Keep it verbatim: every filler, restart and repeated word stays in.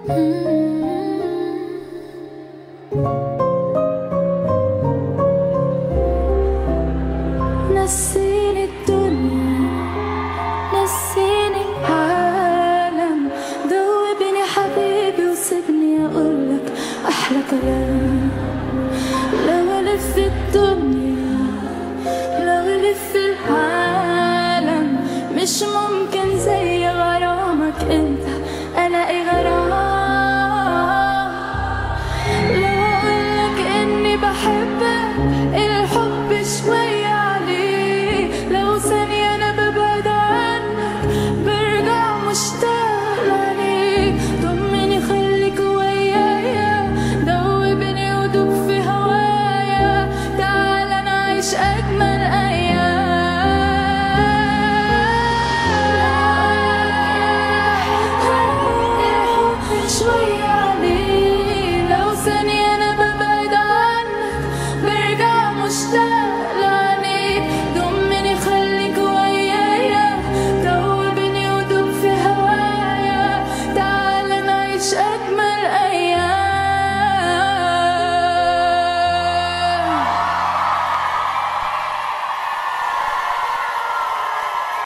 نسيني الدنيا، نسيني العالم، ذوبني حبيبي وسيبني أقولك أحلى كلام. لو ألف الدنيا، لو ألف العالم، مش ممكن زي غرامك انت ألاقي